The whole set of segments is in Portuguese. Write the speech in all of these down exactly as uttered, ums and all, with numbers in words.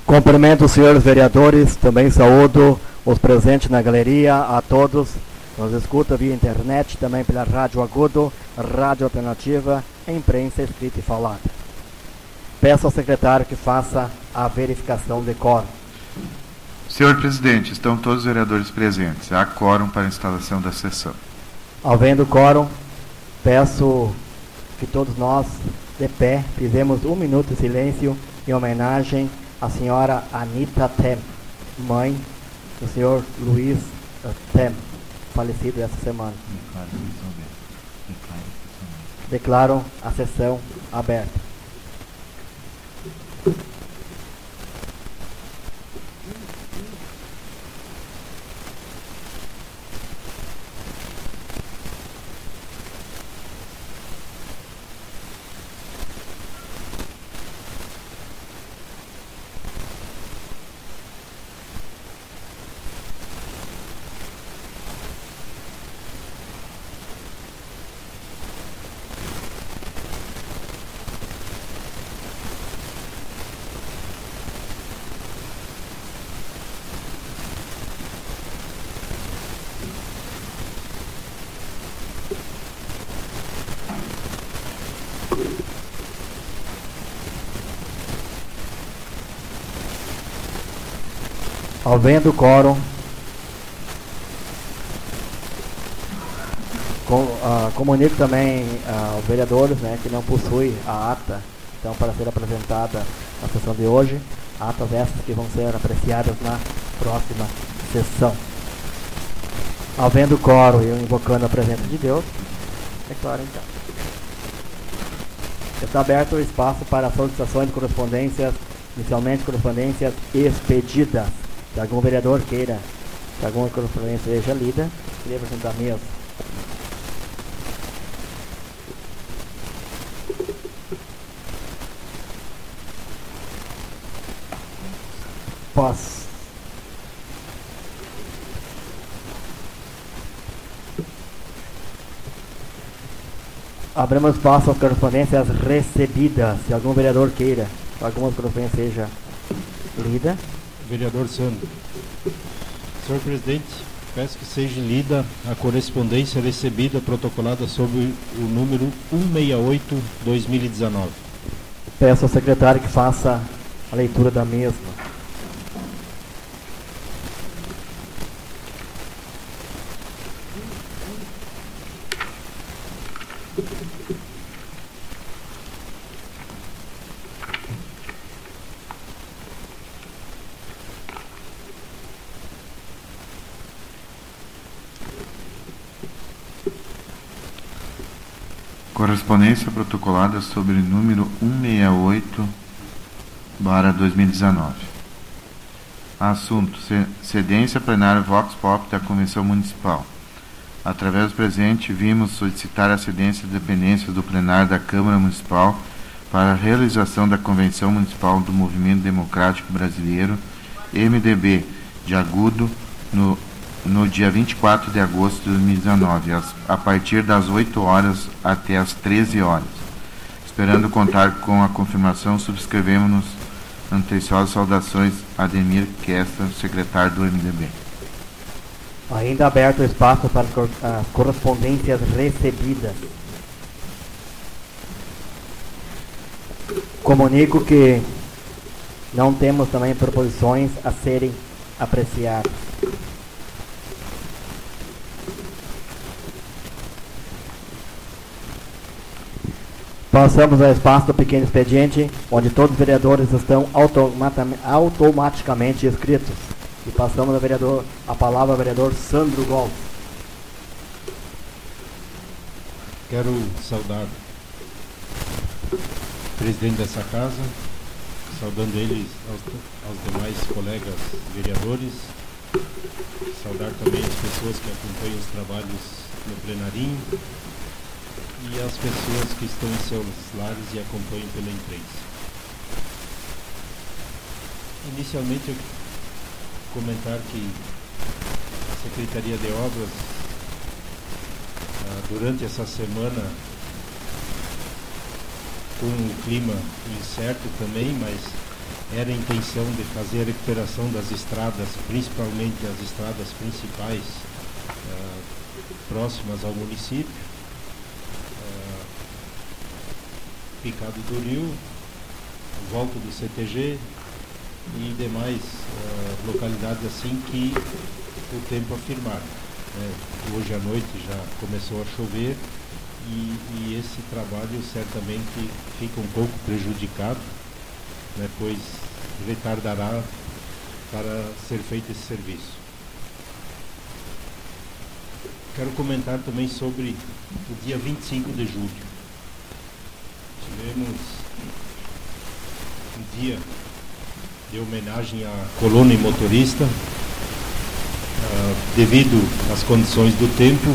Cumprimento os senhores vereadores, também saúdo os presentes na galeria, a todos. Nos escuta via internet, também pela Rádio Agudo, Rádio Alternativa, imprensa escrita e falada. Peço ao secretário que faça a verificação de quórum. Senhor presidente, estão todos os vereadores presentes. Há quórum para a instalação da sessão. Havendo quórum, peço que todos nós, de pé, fizemos um minuto de silêncio em homenagem à senhora Anita Tem, mãe do senhor Luiz Tem, falecido essa semana. Declaro a sessão aberta. Havendo quórum, com, uh, comunico também uh, aos vereadores, né, que não possuem a ata, então, para ser apresentada na sessão de hoje, atas essas que vão ser apreciadas na próxima sessão. Havendo quórum e eu invocando a presença de Deus, declaro então. Está aberto o espaço para solicitações de correspondências, inicialmente correspondências expedidas. Se algum vereador queira que alguma correspondência seja lida, queria apresentar a mesa. Posso. Abrimos espaço às correspondências recebidas. Se algum vereador queira que alguma correspondência seja lida. Vereador Sandro. Senhor presidente, peço que seja lida a correspondência recebida protocolada sob o número cento e sessenta e oito barra dois mil e dezenove. Peço ao secretário que faça a leitura da mesma. Correspondência protocolada sobre o número cento e sessenta e oito barra dois mil e dezenove. Assunto: cedência plenária Vox Pop da Convenção Municipal. Através do presente, vimos solicitar a cedência de dependências do plenário da Câmara Municipal para a realização da Convenção Municipal do Movimento Democrático Brasileiro, M D B, de Agudo, no no dia vinte e quatro de agosto de dois mil e dezenove, a partir das oito horas até as treze horas. Esperando contar com a confirmação, subscrevemos atenciosas saudações a Ademir Kester, secretário do M D B. Ainda aberto o espaço para as correspondências recebidas. Comunico que não temos também proposições a serem apreciadas. Passamos ao espaço do pequeno expediente, onde todos os vereadores estão automaticamente inscritos. E passamos ao vereador, a palavra ao vereador Sandro Golf. Quero saudar o presidente dessa casa, saudando ele aos, aos demais colegas vereadores, saudar também as pessoas que acompanham os trabalhos no plenarinho, e as pessoas que estão em seus lares e acompanham pela imprensa. Inicialmente, eu comentar que a Secretaria de Obras, ah, durante essa semana, com um clima incerto também, mas era a intenção de fazer a recuperação das estradas, principalmente as estradas principais uh, próximas ao município, uh, Picado do Rio, volta do C T G e demais uh, localidades assim que o tempo afirmar. Né? Hoje à noite já começou a chover e, e esse trabalho certamente fica um pouco prejudicado, né, pois retardará para ser feito esse serviço. Quero comentar também sobre o dia vinte e cinco de julho. Tivemos um dia de homenagem à coluna e motorista, uh, devido às condições do tempo.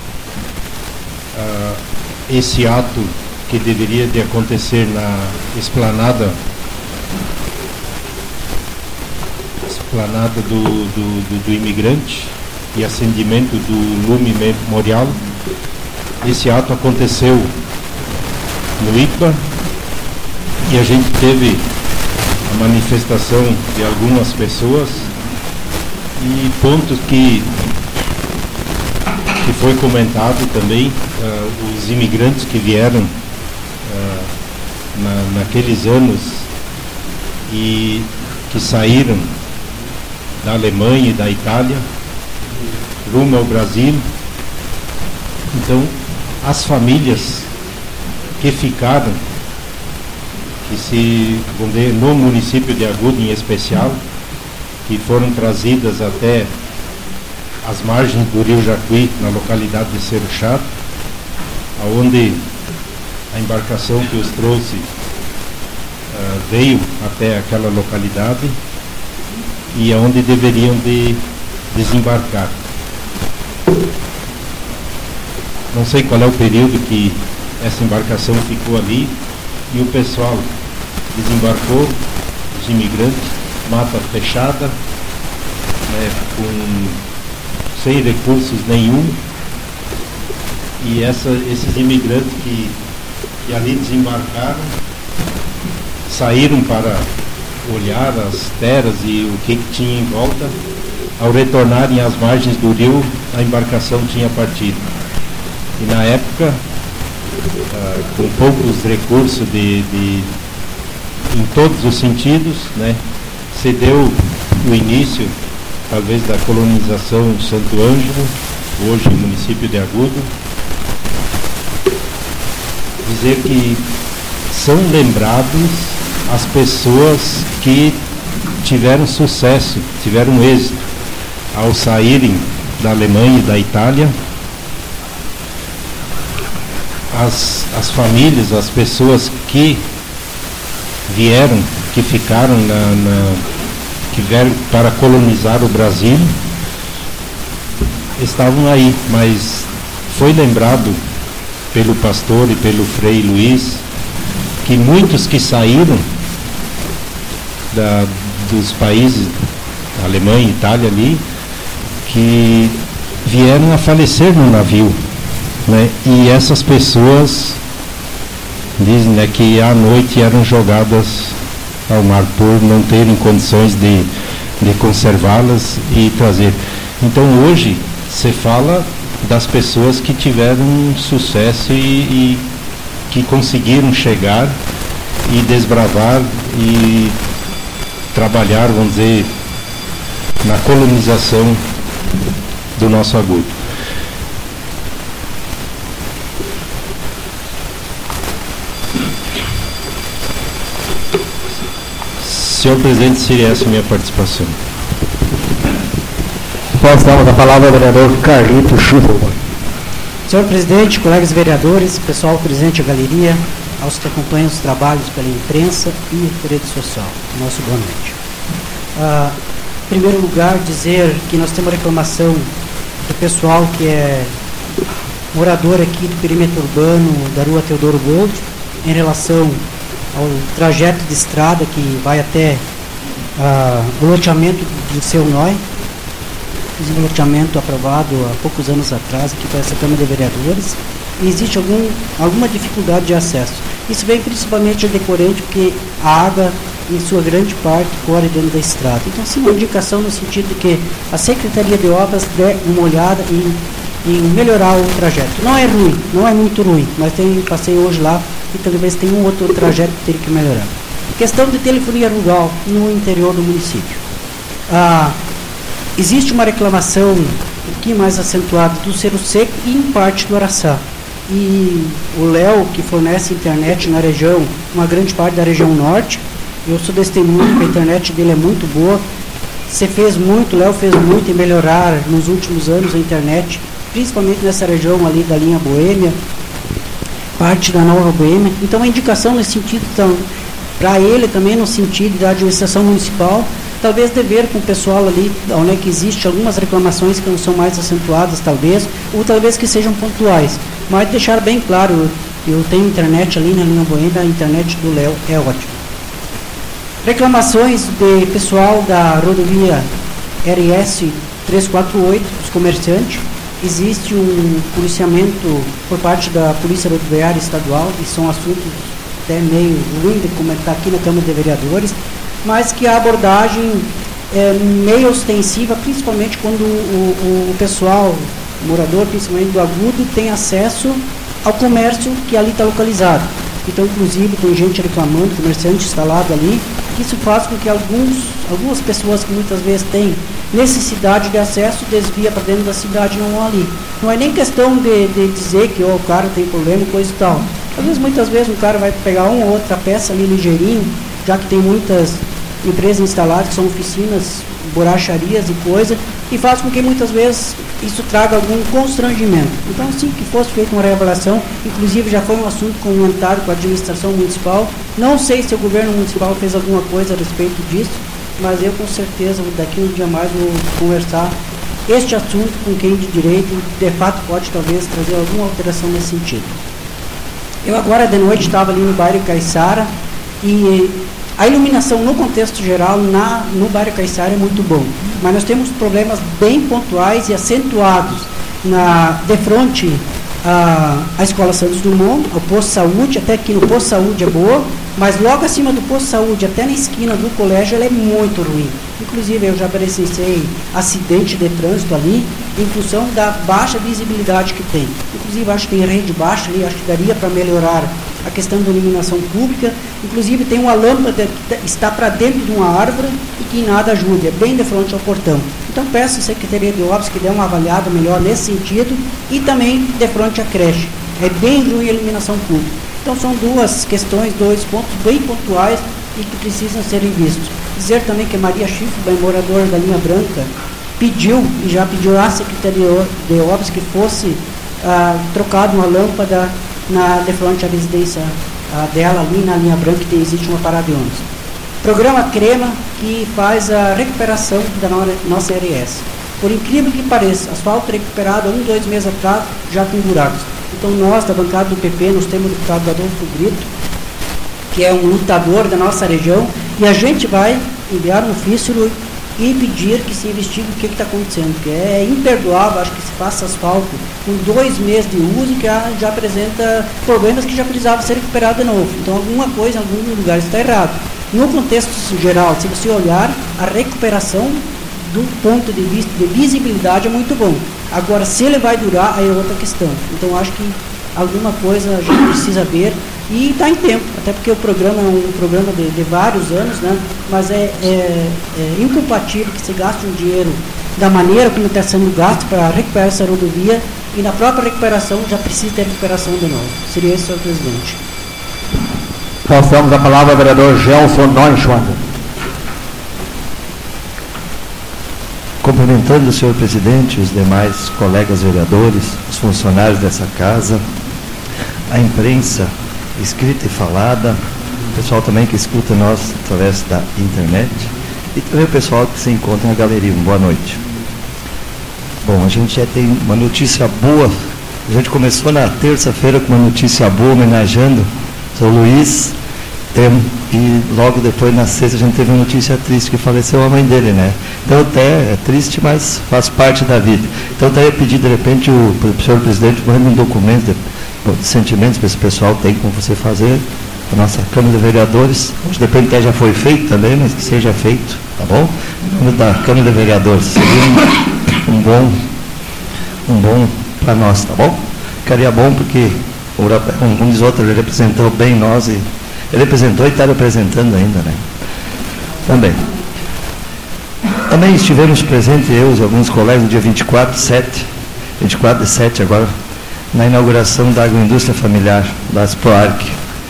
Uh, esse ato que deveria de acontecer na esplanada esplanada do, do, do, do imigrante e acendimento do lume memorial, esse ato aconteceu no I P A e a gente teve a manifestação de algumas pessoas e pontos que que foi comentado também, uh, os imigrantes que vieram uh, na, naqueles anos e que saíram da Alemanha e da Itália rumo ao Brasil. Então, as famílias que ficaram, que se, vamos dizer, no município de Agudo em especial, que foram trazidas até as margens do rio Jacuí, na localidade de Cerro Chato, onde a embarcação que os trouxe uh, veio até aquela localidade e aonde deveriam de desembarcar. Não sei qual é o período que essa embarcação ficou ali e o pessoal desembarcou, os imigrantes, mata fechada, né, com, sem recursos nenhum, e essa, esses imigrantes que, que ali desembarcaram saíram para olhar as terras e o que, que tinha em volta. Ao retornarem às margens do rio, a embarcação tinha partido. E na época, ah, com poucos recursos de, de, em todos os sentidos, né, se deu o início, talvez, da colonização de Santo Ângelo, hoje município de Agudo. Dizer que são lembrados as pessoas que tiveram sucesso, tiveram êxito ao saírem da Alemanha e da Itália. As, as famílias, as pessoas que vieram, que ficaram na, na, que vieram para colonizar o Brasil, estavam aí, mas foi lembrado pelo pastor e pelo Frei Luiz que muitos que saíram da, dos países, Alemanha, Itália ali, que vieram a falecer no navio, né? E essas pessoas dizem, né, que à noite eram jogadas ao mar por não terem condições de, de conservá-las e trazer. Então hoje se fala das pessoas que tiveram sucesso e, e que conseguiram chegar e desbravar e trabalhar, vamos dizer, na colonização do nosso Agudo. Senhor Presidente, seria essa a minha participação. Passamos a palavra ao vereador Carlito Schufelman. Senhor Presidente, colegas vereadores, pessoal presente à galeria, aos que acompanham os trabalhos pela imprensa e rede social, nosso boa noite. Ah, em primeiro lugar, dizer que nós temos reclamação do pessoal que é morador aqui do perímetro urbano da rua Teodoro Gold, em relação ao trajeto de estrada que vai até ah, o loteamento do Seu Nói, um loteamento aprovado há poucos anos atrás aqui para essa Câmara de Vereadores, e existe algum, alguma dificuldade de acesso. Isso vem principalmente decorrente porque a água em sua grande parte, corre dentro da estrada. Então, sim, uma indicação no sentido de que a Secretaria de Obras dê uma olhada em, em melhorar o trajeto. Não é ruim, não é muito ruim, mas tem, passei hoje lá e talvez tenha um outro trajeto que teria que melhorar. Questão de telefonia rural no interior do município. Ah, existe uma reclamação um pouquinho mais acentuada do Cerro Seco e em parte do Araçá. E o Léo, que fornece internet na região, uma grande parte da região norte, eu sou testemunho que a internet dele é muito boa. Você fez muito, o Léo fez muito em melhorar nos últimos anos a internet, principalmente nessa região ali da linha Boêmia, parte da Nova Boêmia. Então a indicação nesse sentido, então, para ele também no sentido da administração municipal, talvez dever com o pessoal ali, onde é que existe algumas reclamações que não são mais acentuadas, talvez, ou talvez que sejam pontuais. Mas deixar bem claro, eu, eu tenho internet ali na linha Boêmia, a internet do Léo é ótima. Reclamações de pessoal da rodovia R S trezentos e quarenta e oito, os comerciantes. Existe um policiamento por parte da Polícia Rodoviária Estadual, e são assuntos até meio ruim de comentar aqui na Câmara de Vereadores, mas que a abordagem é meio ostensiva, principalmente quando o, o, o pessoal, o morador, principalmente do Agudo, tem acesso ao comércio que ali está localizado. Então, inclusive, tem gente reclamando, comerciante instalado ali, que isso faz com que alguns, algumas pessoas que muitas vezes têm necessidade de acesso desvia para dentro da cidade, não ali. Não é nem questão de, de dizer que oh, o cara tem problema e coisa e tal. Às vezes, muitas vezes, um cara vai pegar uma ou outra peça ali ligeirinho, já que tem muitas empresas instaladas que são oficinas, borracharias e coisa, e faz com que muitas vezes isso traga algum constrangimento. Então, sim, que fosse feita uma reavaliação, inclusive já foi um assunto comentado com a administração municipal. Não sei se o governo municipal fez alguma coisa a respeito disso, mas eu com certeza daqui um dia mais vou conversar este assunto com quem de direito de fato pode talvez trazer alguma alteração nesse sentido. Eu agora de noite estava ali no bairro Caiçara e a iluminação no contexto geral na, no bairro Caiçara é muito bom, mas nós temos problemas bem pontuais e acentuados na, de frente à, à Escola Santos Dumont, ao Posto Saúde. Até aqui no Posto Saúde é boa, mas logo acima do Posto Saúde, até na esquina do colégio, ela é muito ruim. Inclusive eu já presenciei acidente de trânsito ali em função da baixa visibilidade que tem. Inclusive acho que tem rede baixa ali, acho que daria para melhorar a questão da iluminação pública. Inclusive tem uma lâmpada que está para dentro de uma árvore e que nada ajuda, é bem de frente ao portão. Então peço à Secretaria de Obras que dê uma avaliada melhor nesse sentido e também de frente à creche. É bem ruim a iluminação pública. Então são duas questões, dois pontos bem pontuais e que precisam serem vistos. Dizer também que Maria Chifre, moradora da linha Branca, pediu e já pediu à Secretaria de Obras que fosse ah, trocada uma lâmpada na, de frente à residência ah, dela, ali na linha Branca, que existe uma parada de ônibus. Programa Crema, que faz a recuperação da nossa R S. Por incrível que pareça, asfalto recuperado há um, dois meses atrás, já com buracos. Então nós, da bancada do P P, nós temos o deputado Adolfo Brito, que é um lutador da nossa região, e a gente vai enviar um ofício e pedir que se investigue o que está acontecendo, porque é imperdoável, acho que se faça asfalto com dois meses de uso e que já, já apresenta problemas que já precisavam ser recuperados de novo. Então alguma coisa em algum lugar está errado. No contexto geral, se você olhar, a recuperação do ponto de vista de visibilidade é muito bom. Agora, se ele vai durar, aí é outra questão. Então acho que alguma coisa a gente precisa ver e está em tempo, até porque o programa é um programa de, de vários anos, né? Mas é, é, é incompatível que se gaste um dinheiro da maneira como está sendo gasto para recuperar essa rodovia e na própria recuperação já precisa ter recuperação de novo. Seria esse, senhor presidente. Passamos a palavra ao vereador Gelson Neuschwander. Cumprimentando o senhor presidente, os demais colegas vereadores, os funcionários dessa casa, a imprensa escrita e falada, o pessoal também que escuta nós através da internet e também o pessoal que se encontra na galeria. Boa noite. Bom, a gente já tem uma notícia boa. A gente começou na terça-feira com uma notícia boa homenageando o seu Luiz, tem, e logo depois na sexta a gente teve uma notícia triste que faleceu a mãe dele, né? Então até é triste, mas faz parte da vida. Então até eu pedi de repente o, o senhor presidente manda um documento de, de sentimentos para esse pessoal, tem como você fazer a nossa Câmara de Vereadores. Hoje depende que já foi feito também, mas que seja feito, tá bom? Em nome da Câmara de Vereadores, seria um, um bom, um bom para nós, tá bom? Ficaria bom porque, um, um dos outros, ele representou bem nós, e ele representou e está representando ainda, né? Também. Também estivemos presentes, eu e alguns colegas, no dia vinte e quatro de sete, vinte e quatro de sete agora, na inauguração da agroindústria familiar, das PROARC.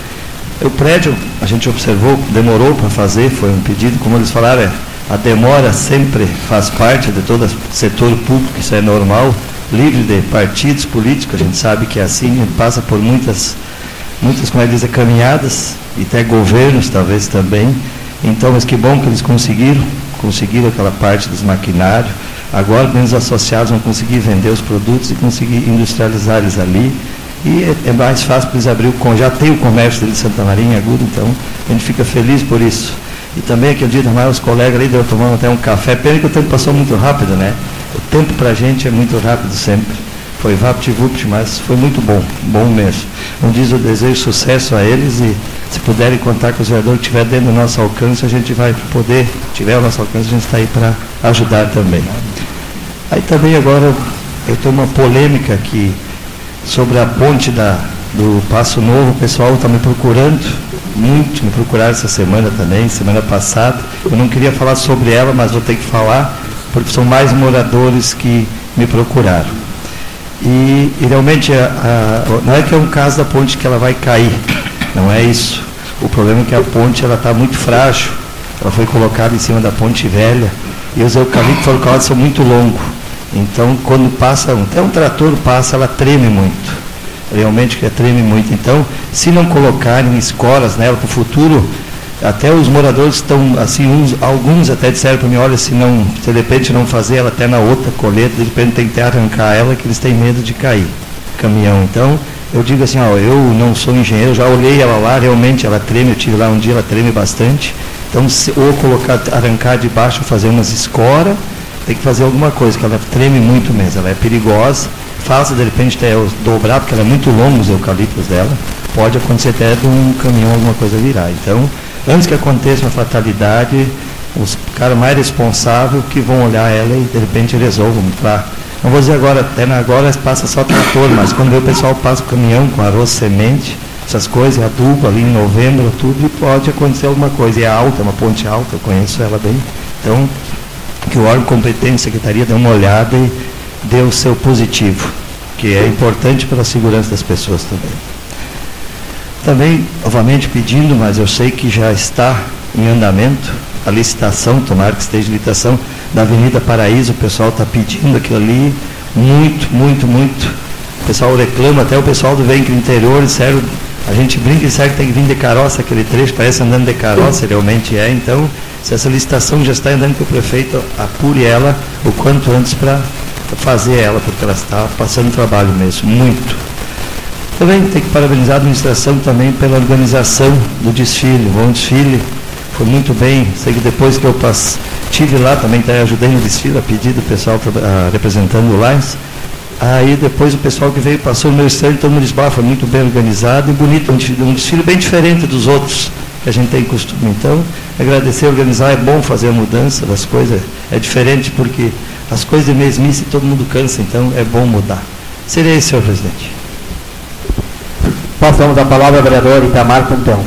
O prédio, a gente observou, demorou para fazer, foi um pedido, como eles falaram, é, a demora sempre faz parte de todo o setor público, isso é normal, livre de partidos políticos, a gente sabe que é assim, passa por muitas, muitas, como é dizer, caminhadas, e até governos talvez também. Então, mas que bom que eles conseguiram, conseguiram aquela parte dos maquinários. Agora, menos associados vão conseguir vender os produtos e conseguir industrializar eles ali. E é, é mais fácil para eles abrir o... Já tem o comércio deles de Santa Maria em Agudo, então a gente fica feliz por isso. E também aquele dia mais os colegas ali, deu tomando até um café. Pena que o tempo passou muito rápido, né? O tempo para a gente é muito rápido sempre. Foi vapt-vupt, mas foi muito bom, bom mesmo. Como diz, eu desejo sucesso a eles e se puderem contar com os vereadores que estiver dentro do nosso alcance, a gente vai poder, se tiver o nosso alcance, a gente está aí para ajudar também. Aí também agora eu tenho uma polêmica aqui sobre a ponte da, do Passo Novo. O pessoal está me procurando, muito me procuraram essa semana também, semana passada. Eu não queria falar sobre ela, mas vou ter que falar, porque são mais moradores que me procuraram. E, e realmente, a, a, não é que é um caso da ponte que ela vai cair, não é isso. O problema é que a ponte está muito frágil, ela foi colocada em cima da ponte velha, e os eucaliptos folclóricos são muito longos. Então, quando passa, até um trator passa, ela treme muito. Realmente que treme muito. Então, se não colocarem escolas nela para o futuro, até os moradores estão, assim, uns, alguns até disseram para mim, olha, se não, se de repente não fazer ela até na outra colheita, de repente tem que arrancar ela, que eles têm medo de cair, caminhão. Então, eu digo assim, ó, eu não sou engenheiro, já olhei ela lá, realmente ela treme, eu tive lá um dia, ela treme bastante. Então, se, ou colocar, arrancar de baixo, fazer umas escoras, tem que fazer alguma coisa, que ela treme muito mesmo, ela é perigosa, fácil de repente até dobrar, porque ela é muito longa os eucaliptos dela, pode acontecer até de um caminhão, alguma coisa virar. Então, antes que aconteça uma fatalidade, os caras mais responsáveis que vão olhar ela e de repente resolvam. Pra, não vou dizer agora, até agora passa só trator, mas quando vê o pessoal passa o caminhão com arroz, semente, essas coisas, adubo ali em novembro, tudo, e pode acontecer alguma coisa. E é alta, é uma ponte alta, eu conheço ela bem. Então, que o órgão competente, a secretaria, dê uma olhada e dê o seu positivo, que é importante para a segurança das pessoas também. Também, novamente pedindo, mas eu sei que já está em andamento, a licitação, tomara que esteja em licitação, da Avenida Paraíso, o pessoal está pedindo aquilo ali, muito, muito, muito. O pessoal reclama, até o pessoal do Ventre Interior, sério, a gente brinca e sabe que tem que vir de carroça, aquele trecho parece andando de carroça, realmente é. Então, se essa licitação já está andando, que o prefeito apure ela o quanto antes para fazer ela, porque ela está passando trabalho mesmo, muito. Também tem que parabenizar a administração também pela organização do desfile, um bom desfile, foi muito bem. Sei que depois que eu passe, estive lá também, tá, ajudei no desfile, a pedido do pessoal a, representando o Lines. Aí depois o pessoal que veio, passou no meu stand, todo mundo disse, bah, foi muito bem organizado e bonito, um desfile, um desfile bem diferente dos outros que a gente tem costume. Então, agradecer, organizar, é bom fazer a mudança das coisas, é diferente porque as coisas de mesmice todo mundo cansa, então é bom mudar. Seria isso, senhor presidente. Passamos a palavra ao vereador Itamar Cantão.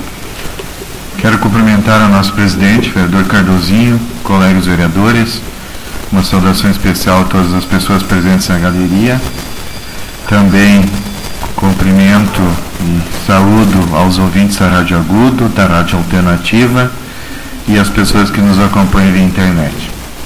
Quero cumprimentar o nosso presidente, vereador Cardozinho, colegas vereadores, uma saudação especial a todas as pessoas presentes na galeria. Também cumprimento e saúdo aos ouvintes da Rádio Agudo, da Rádio Alternativa e as pessoas que nos acompanham via internet.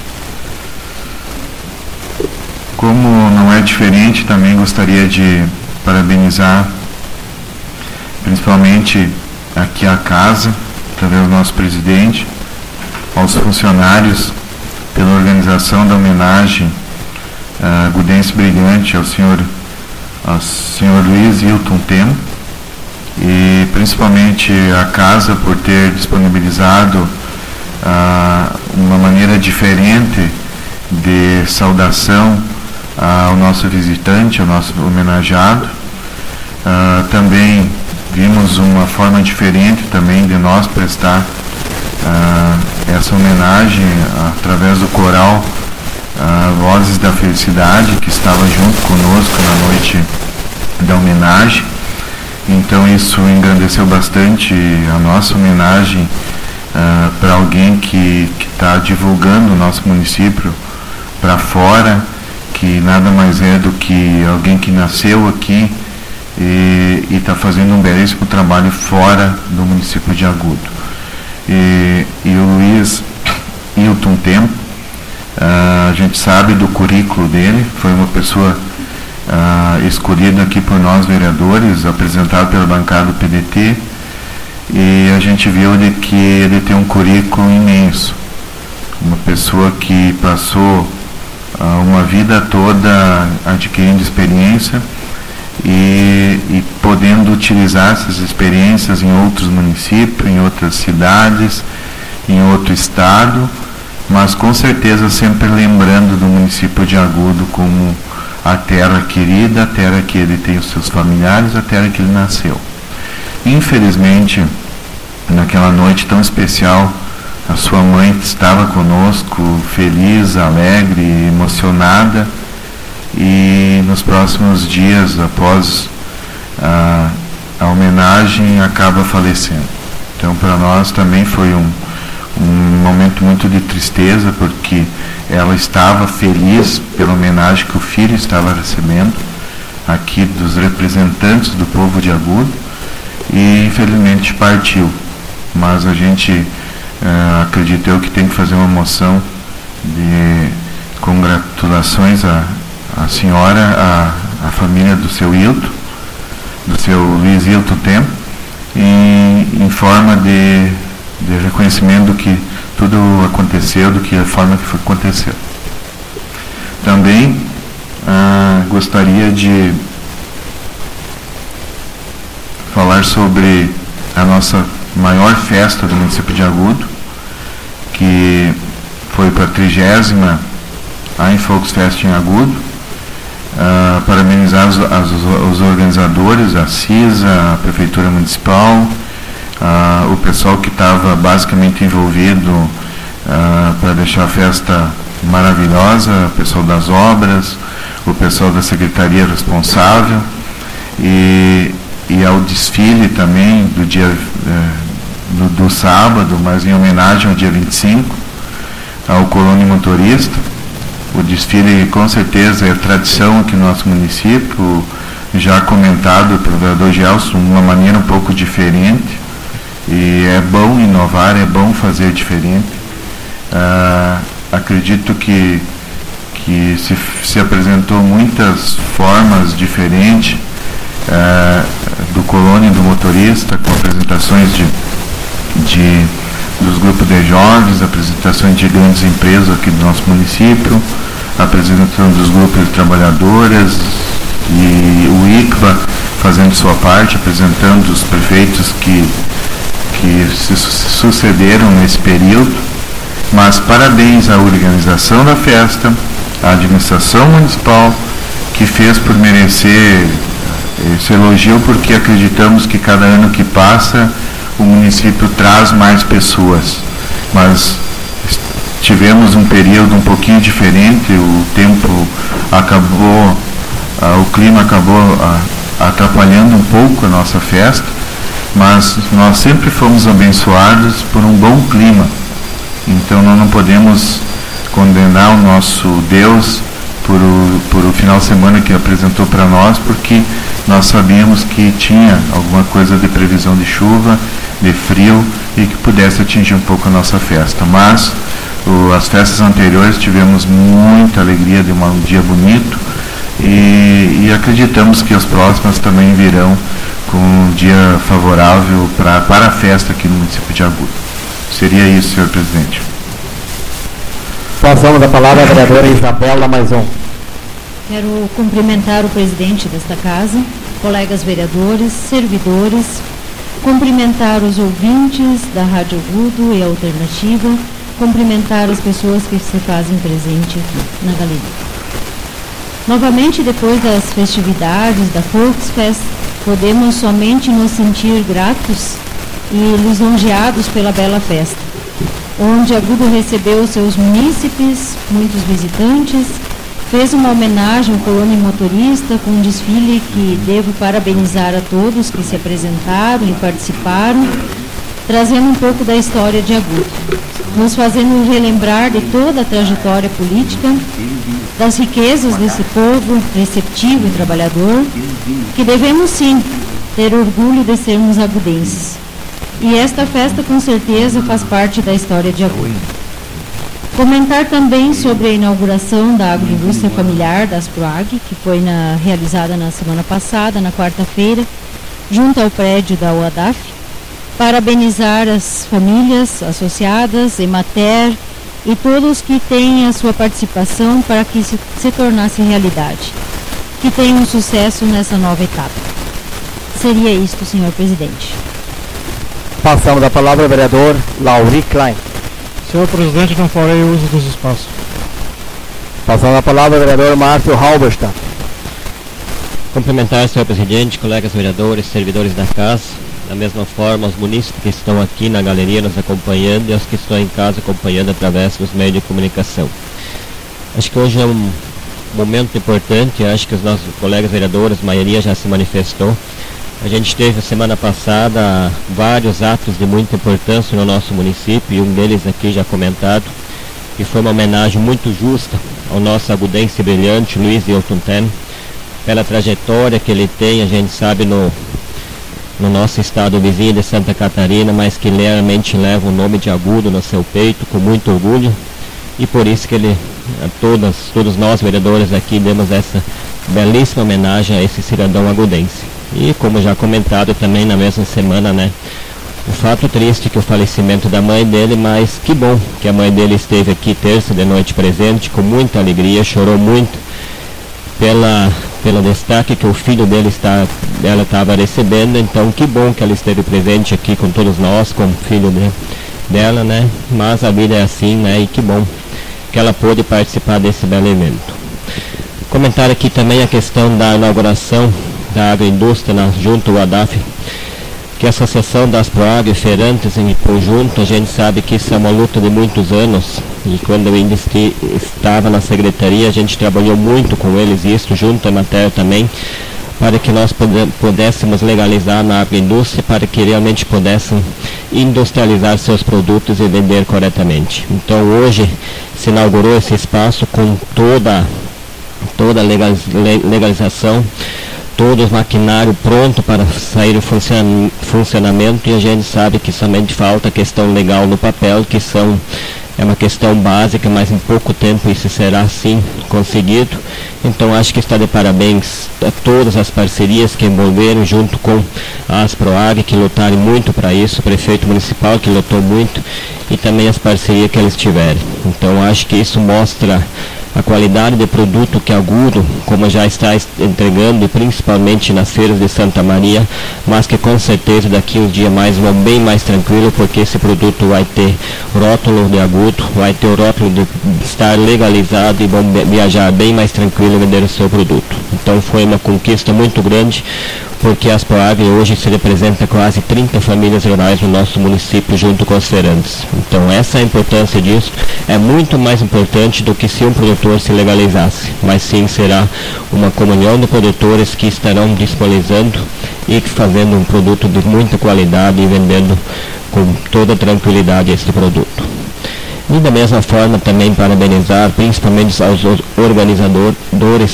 Como não é diferente, também gostaria de parabenizar principalmente aqui a casa, através do nosso presidente, aos funcionários pela organização da homenagem uh, Agudense Brilhante ao senhor, ao senhor Luiz Hilton Temo, e principalmente a casa por ter disponibilizado uh, uma maneira diferente de saudação uh, ao nosso visitante, ao nosso homenageado. Uh, também vimos uma forma diferente também de nós prestar uh, essa homenagem através do coral uh, Vozes da Felicidade, que estava junto conosco na noite da homenagem. Então isso engrandeceu bastante a nossa homenagem uh, para alguém que está divulgando o nosso município para fora, que nada mais é do que alguém que nasceu aqui e está fazendo um belíssimo trabalho fora do município de Agudo. E, e o Luiz Hilton Tempo, uh, a gente sabe do currículo dele, foi uma pessoa uh, escolhida aqui por nós vereadores, apresentado pela bancada do P D T, e a gente viu de que ele tem um currículo imenso, uma pessoa que passou uma vida toda adquirindo experiência e, e podendo utilizar essas experiências em outros municípios, em outras cidades, em outro estado, mas com certeza sempre lembrando do município de Agudo como a terra querida, a terra que ele tem os seus familiares, a terra que ele nasceu. Infelizmente, naquela noite tão especial, a sua mãe estava conosco, feliz, alegre, emocionada, e nos próximos dias, após a, a homenagem, acaba falecendo. Então, para nós também foi um, um momento muito de tristeza, porque ela estava feliz pela homenagem que o filho estava recebendo aqui dos representantes do povo de Agudo, e infelizmente partiu. Mas a gente Uh, acredito eu que tem que fazer uma moção de congratulações à, à senhora, à, à família do seu Hilton, do seu Luiz Hilton Tempo, em, em forma de, de reconhecimento do que tudo aconteceu, do que a forma que foi aconteceu. Também uh, gostaria de falar sobre a nossa maior festa do município de Agudo, que foi para a trigésima Ein Volksfest em Agudo. Uh, parabenizar os, as, os organizadores, a CISA, a Prefeitura Municipal, uh, o pessoal que estava basicamente envolvido uh, para deixar a festa maravilhosa, o pessoal das obras, o pessoal da secretaria responsável, e, e ao desfile também do dia uh, Do, do sábado, mas em homenagem ao dia vinte e cinco, ao Colônia Motorista. O desfile com certeza é tradição aqui no nosso município, já comentado pelo vereador Gelson, de uma maneira um pouco diferente, e é bom inovar, é bom fazer diferente. Ah, acredito que, que se, se apresentou muitas formas diferentes ah, do Colônia e do Motorista, com apresentações de De, dos grupos de jovens, apresentações de grandes empresas aqui do nosso município, apresentação dos grupos de trabalhadoras, e o I C B A fazendo sua parte, apresentando os prefeitos que, que se sucederam nesse período. Mas parabéns à organização da festa, à administração municipal, que fez por merecer esse elogio, porque acreditamos que cada ano que passa o município traz mais pessoas, mas tivemos um período um pouquinho diferente, o tempo acabou, ah, o clima acabou ah, atrapalhando um pouco a nossa festa, mas nós sempre fomos abençoados por um bom clima, então nós não podemos condenar o nosso Deus por o, por o final de semana que apresentou para nós, porque nós sabíamos que tinha alguma coisa de previsão de chuva, de frio, e que pudesse atingir um pouco a nossa festa. Mas o, as festas anteriores tivemos muita alegria de uma, um dia bonito, e, e acreditamos que as próximas também virão com um dia favorável pra, para a festa aqui no município de Agudo. Seria isso, senhor presidente. Passamos a palavra à vereadora Isabela Maison. Quero cumprimentar o presidente desta casa, colegas vereadores, servidores, cumprimentar os ouvintes da Rádio Agudo e Alternativa, cumprimentar as pessoas que se fazem presente aqui na galeria. Novamente, depois das festividades da Volksfest, podemos somente nos sentir gratos e lisonjeados pela bela festa, onde Agudo recebeu seus munícipes, muitos visitantes, fez uma homenagem ao Colônia Motorista com um desfile que devo parabenizar a todos que se apresentaram e participaram, trazendo um pouco da história de Agudo, nos fazendo relembrar de toda a trajetória política, das riquezas desse povo receptivo e trabalhador, que devemos sim ter orgulho de sermos agudenses. E esta festa com certeza faz parte da história de Agudo. Comentar também sobre a inauguração da agroindústria familiar da Asproag, que foi na, realizada na semana passada, na quarta-feira, junto ao prédio da U A D A F. Parabenizar as famílias associadas, Emater e todos que têm a sua participação para que se, se tornasse realidade. Que tenham sucesso nessa nova etapa. Seria isto, senhor presidente. Passamos a palavra ao vereador Lauri Klein. Senhor presidente, não farei uso dos espaços. Passando a palavra ao vereador Márcio Halberstadt. Cumprimentar, senhor presidente, colegas vereadores, servidores da casa, da mesma forma, os munícipes que estão aqui na galeria nos acompanhando e os que estão em casa acompanhando através dos meios de comunicação. Acho que hoje é um momento importante, acho que os nossos colegas vereadores, a maioria já se manifestou. A gente teve, semana passada, vários atos de muita importância no nosso município, e um deles aqui já comentado, que foi uma homenagem muito justa ao nosso agudense brilhante, Luiz Hilton Ten, pela trajetória que ele tem, a gente sabe, no, no nosso estado vizinho de Santa Catarina, mas que realmente leva o nome de Agudo no seu peito, com muito orgulho, e por isso que ele, a todas, todos nós vereadores aqui, demos essa belíssima homenagem a esse cidadão agudense. E como já comentado também na mesma semana, né, o fato triste que o falecimento da mãe dele, mas que bom que a mãe dele esteve aqui terça de noite presente, com muita alegria, chorou muito pela, pelo destaque que o filho dele está, ela estava recebendo, então que bom que ela esteve presente aqui com todos nós, com o filho de, dela, né, mas a vida é assim, né, e que bom que ela pôde participar desse belo evento. Comentar aqui também a questão da inauguração da agroindústria na, junto ao A D A F, que a Associação das Proag, Feirantes em conjunto, a gente sabe que isso é uma luta de muitos anos, e quando eu ainda esti, estava na secretaria, a gente trabalhou muito com eles, e isso junto à Emater também, para que nós pudéssemos legalizar na agroindústria, para que realmente pudessem industrializar seus produtos e vender corretamente. Então hoje se inaugurou esse espaço com toda, toda a legalização, todo o maquinário pronto para sair em funcion, funcionamento, e a gente sabe que somente falta a questão legal no papel, que são, é uma questão básica, mas em pouco tempo isso será sim conseguido. Então acho que está de parabéns a todas as parcerias que envolveram, junto com a Asproag, que lutaram muito para isso, o prefeito municipal que lutou muito, e também as parcerias que eles tiveram. Então acho que isso mostra a qualidade de produto que Agudo, como já está entregando, e principalmente nas feiras de Santa Maria, mas que com certeza daqui uns dias mais vão bem mais tranquilo, porque esse produto vai ter rótulo de Agudo, vai ter o rótulo de estar legalizado, e vão viajar bem mais tranquilo e vender o seu produto. Então foi uma conquista muito grande, porque a Asproag hoje se representa quase trinta famílias rurais no nosso município, junto com os feirantes. Então essa é a importância disso, é muito mais importante do que se um produtor se legalizasse, mas sim será uma comunhão de produtores que estarão disponibilizando e fazendo um produto de muita qualidade e vendendo com toda tranquilidade esse produto. E da mesma forma também parabenizar principalmente aos organizadores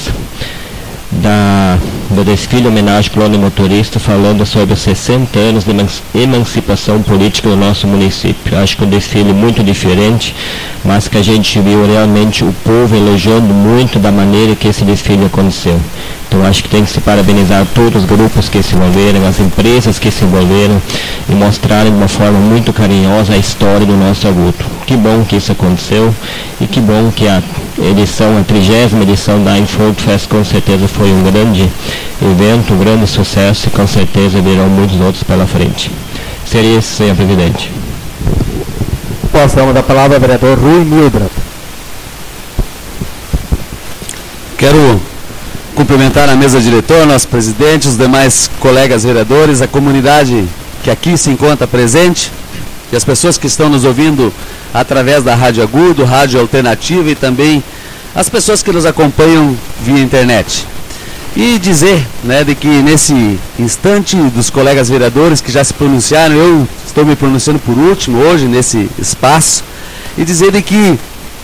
da, do desfile homenagem ao Colônia Motorista, falando sobre os sessenta anos de emancipação política do nosso município. Acho que um desfile muito diferente, mas que a gente viu realmente o povo elogiando muito da maneira que esse desfile aconteceu. Então acho que tem que se parabenizar todos os grupos que se envolveram, as empresas que se envolveram, e mostrarem de uma forma muito carinhosa a história do nosso Agudo. Que bom que isso aconteceu, e que bom que a edição, a trigésima edição da Inford Fest com certeza foi um grande evento, um grande sucesso, e com certeza virão muitos outros pela frente. Seria isso, senhor presidente. Passamos a palavra ao vereador Rui Mildred. Quero cumprimentar a mesa diretora, nosso presidente, os demais colegas vereadores, a comunidade que aqui se encontra presente e as pessoas que estão nos ouvindo através da Rádio Agudo, Rádio Alternativa e também as pessoas que nos acompanham via internet. E dizer, né, de que nesse instante dos colegas vereadores que já se pronunciaram, eu estou me pronunciando por último hoje nesse espaço, e dizer de que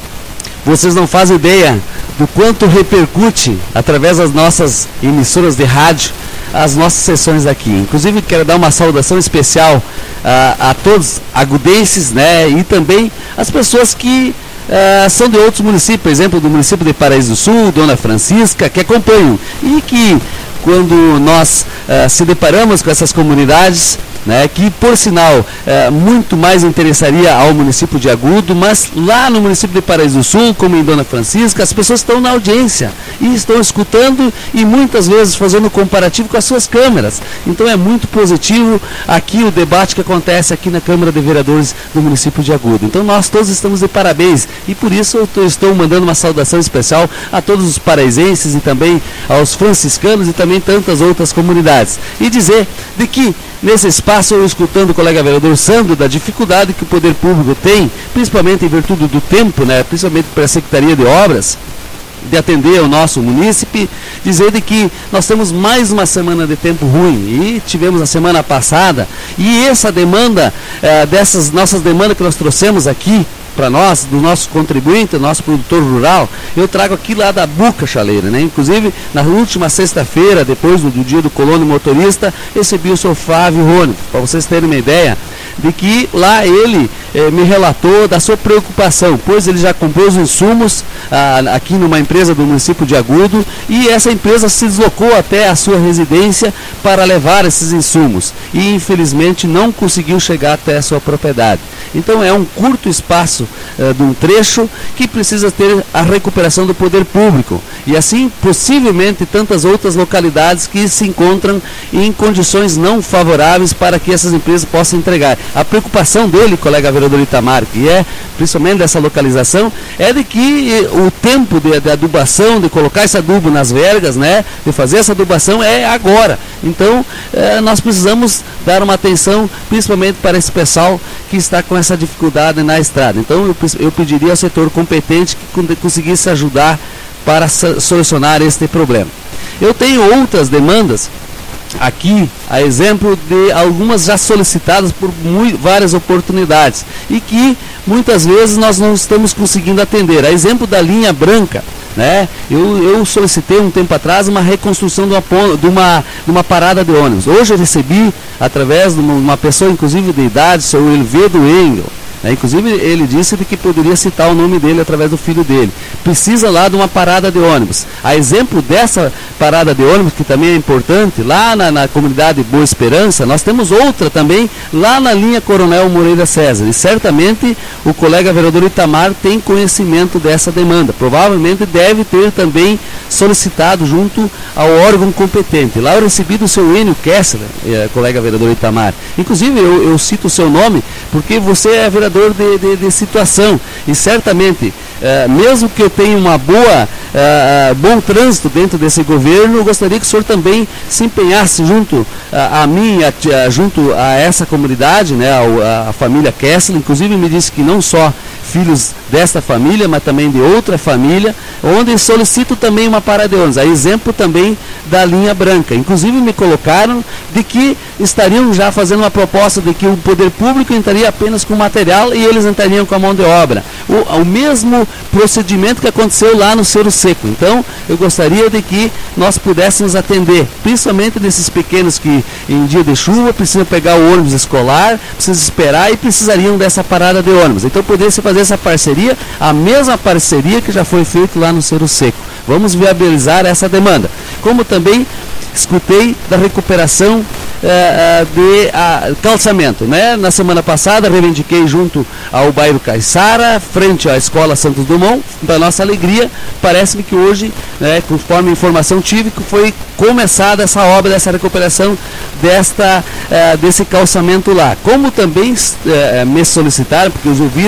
vocês não fazem ideia do quanto repercute através das nossas emissoras de rádio as nossas sessões aqui. Inclusive quero dar uma saudação especial a, a todos agudenses, né, e também as pessoas que Uh, são de outros municípios, por exemplo, do município de Paraíso do Sul, Dona Francisca, que acompanham e que, quando nós uh, se deparamos com essas comunidades, né, que por sinal uh, muito mais interessaria ao município de Agudo, mas lá no município de Paraíso do Sul, como em Dona Francisca, as pessoas estão na audiência e estão escutando e muitas vezes fazendo comparativo com as suas câmeras. Então é muito positivo aqui o debate que acontece aqui na Câmara de Vereadores do município de Agudo. Então nós todos estamos de parabéns e por isso eu tô, estou mandando uma saudação especial a todos os paraizenses e também aos franciscanos e também tantas outras comunidades. E dizer de que nesse espaço eu escutando o colega vereador Sandro da dificuldade que o poder público tem, principalmente em virtude do tempo, né, principalmente para a Secretaria de Obras, de atender o nosso munícipe, dizer de que nós temos mais uma semana de tempo ruim e tivemos a semana passada, e essa demanda, eh, dessas nossas demandas que nós trouxemos aqui para nós, do nosso contribuinte, do nosso produtor rural, eu trago aqui lá da Buca Chaleira, né? Inclusive, na última sexta-feira, depois do, do dia do colono motorista, recebi o seu Flávio Rony, para vocês terem uma ideia, de que lá ele eh, me relatou da sua preocupação, pois ele já comprou os insumos ah, aqui numa empresa do município de Agudo, e essa empresa se deslocou até a sua residência para levar esses insumos, e infelizmente não conseguiu chegar até a sua propriedade. Então é um curto espaço uh, de um trecho que precisa ter a recuperação do poder público. E assim, possivelmente, tantas outras localidades que se encontram em condições não favoráveis para que essas empresas possam entregar. A preocupação dele, colega vereador Itamar, que é principalmente dessa localização, é de que o tempo de, de adubação, de colocar esse adubo nas vergas, né, de fazer essa adubação é agora. Então, eh, nós precisamos dar uma atenção, principalmente para esse pessoal que está com essa dificuldade na estrada. Então eu, eu pediria ao setor competente que conseguisse ajudar para solucionar este problema. Eu tenho outras demandas aqui, a exemplo de algumas já solicitadas por muito, várias oportunidades e que muitas vezes nós não estamos conseguindo atender. A exemplo da linha branca, né? Eu, eu solicitei um tempo atrás uma reconstrução de uma, de, uma, de uma parada de ônibus. Hoje eu recebi, através de uma, uma pessoa, inclusive de idade, o seu Elvedo Engel, né? Inclusive ele disse de que poderia citar o nome dele através do filho dele. Precisa lá de uma parada de ônibus. A exemplo dessa parada de ônibus, que também é importante, lá na, na comunidade Boa Esperança, nós temos outra também, lá na linha Coronel Moreira César. E certamente o colega vereador Itamar tem conhecimento dessa demanda. Provavelmente deve ter também solicitado junto ao órgão competente. Lá eu recebi do seu Enio Kessler, eh, colega vereador Itamar. Inclusive eu, eu cito o seu nome porque você é vereador De, de, de situação e certamente, uh, mesmo que eu tenha uma boa, uh, bom trânsito dentro desse governo, eu gostaria que o senhor também se empenhasse junto uh, a mim, a, uh, junto a essa comunidade, né, a, a família Kessler. Inclusive me disse que não só filhos desta família, mas também de outra família, onde solicito também uma parada de ônibus, a exemplo também da linha branca. Inclusive me colocaram de que estariam já fazendo uma proposta de que o poder público entraria apenas com material e eles entrariam com a mão de obra. O, o mesmo procedimento que aconteceu lá no Cerro Seco. Então, eu gostaria de que nós pudéssemos atender, principalmente desses pequenos que em dia de chuva precisam pegar o ônibus escolar, precisam esperar e precisariam dessa parada de ônibus. Então, poderia-se fazer essa parceria, a mesma parceria que já foi feita lá no Cerro Seco. Vamos viabilizar essa demanda. Como também escutei da recuperação eh, de a, calçamento, né? Na semana passada reivindiquei junto ao bairro Caiçara, frente à Escola Santos Dumont. Para nossa alegria, parece-me que hoje, né, conforme a informação tive, que foi começada essa obra, dessa recuperação desta, eh, desse calçamento lá. Como também eh, me solicitaram, porque eles ouviram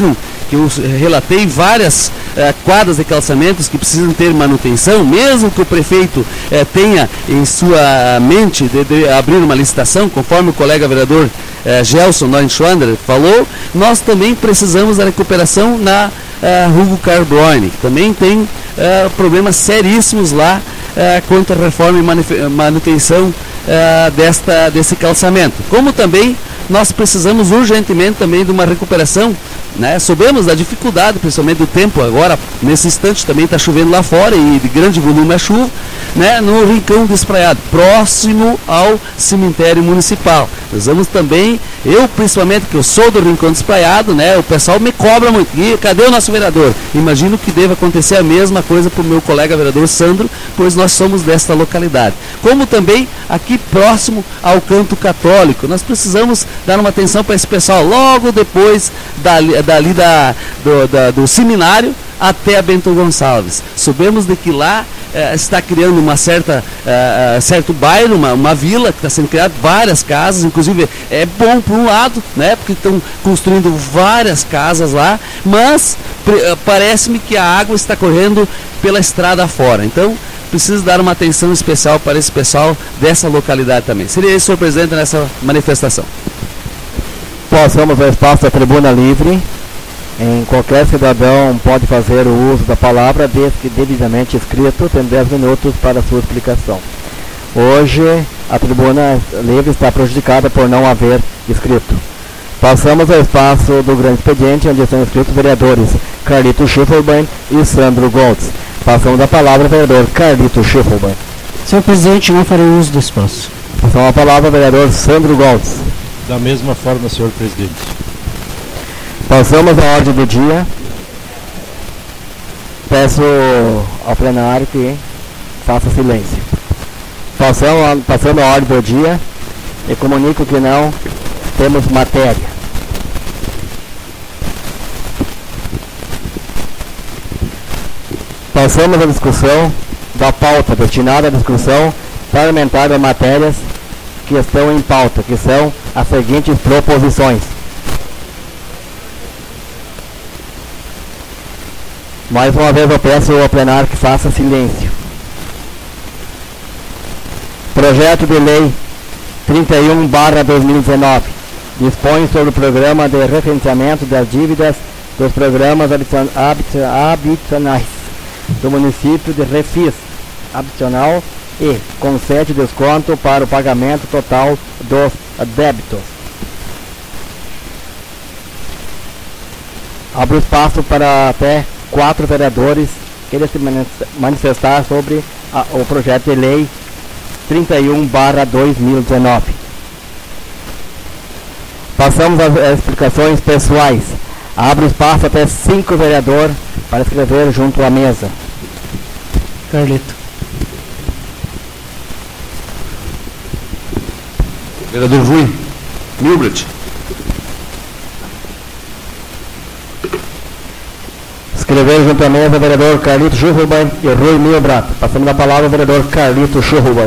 que eu relatei, várias eh, quadras de calçamentos que precisam ter manutenção, mesmo que o prefeito eh, tenha em sua mente de, de abrir uma licitação, conforme o colega vereador eh, Gelson Neuenschwander falou, nós também precisamos da recuperação na eh, Hugo Carboine, que também tem eh, problemas seríssimos lá eh, quanto à reforma e manutenção eh, desta, desse calçamento. Como também nós precisamos urgentemente também de uma recuperação, né? Sabemos da dificuldade, principalmente do tempo agora, nesse instante também está chovendo lá fora e de grande volume a chuva, né? No Rincão Despraiado, próximo ao cemitério municipal. Nós vamos também, eu principalmente, que eu sou do Rincão Despraiado, né? O pessoal me cobra muito, e cadê o nosso vereador? Imagino que deva acontecer a mesma coisa para o meu colega vereador Sandro, pois nós somos desta localidade. Como também aqui próximo ao Canto Católico, nós precisamos dar uma atenção para esse pessoal logo depois dali, dali da, do, da, do seminário até a Bento Gonçalves. Sabemos de que lá eh, está criando uma certa eh, certo bairro, uma, uma vila que está sendo criada, várias casas, inclusive é bom por um lado, né, porque estão construindo várias casas lá, mas pre, parece-me que a água está correndo pela estrada fora. Então preciso dar uma atenção especial para esse pessoal dessa localidade também. Seria isso, senhor presidente, nessa manifestação. Passamos ao espaço da tribuna livre. Em qualquer cidadão pode fazer o uso da palavra, desde que devidamente escrito, tem dez minutos para a sua explicação. Hoje, a tribuna livre está prejudicada por não haver escrito. Passamos ao espaço do grande expediente, onde estão inscritos vereadores Carlito Schiffelbein e Sandro Goltz. Passamos a palavra ao vereador Carlito Schiffelbein. Senhor presidente, não farei uso do espaço. Passamos a palavra ao vereador Sandro Goltz. Da mesma forma, senhor presidente. Passamos à ordem do dia. Peço ao plenário que faça silêncio. Passamos, passando a ordem do dia e comunico que não temos matéria. Passamos à discussão da pauta destinada à discussão parlamentar das matérias que estão em pauta, que são as seguintes proposições. Mais uma vez eu peço ao plenário que faça silêncio. Projeto de Lei trinta e um barra dois mil e dezenove dispõe sobre o programa de referenciamento das dívidas dos programas habitacionais do município de Refis, habitacional, e concede desconto para o pagamento total dos débitos. Abro espaço para até quatro vereadores querem se manifestar sobre a, o projeto de lei trinta e um barra dois mil e dezenove. Passamos às explicações pessoais. Abro espaço até cinco vereadores para escrever junto à mesa. Carlito. Vereador Rui Milbrecht. Escrever junto à mesa, vereador Carlito Schuffelbein e Rui Milbrecht. Passamos a palavra ao vereador Carlito Schuffelbein.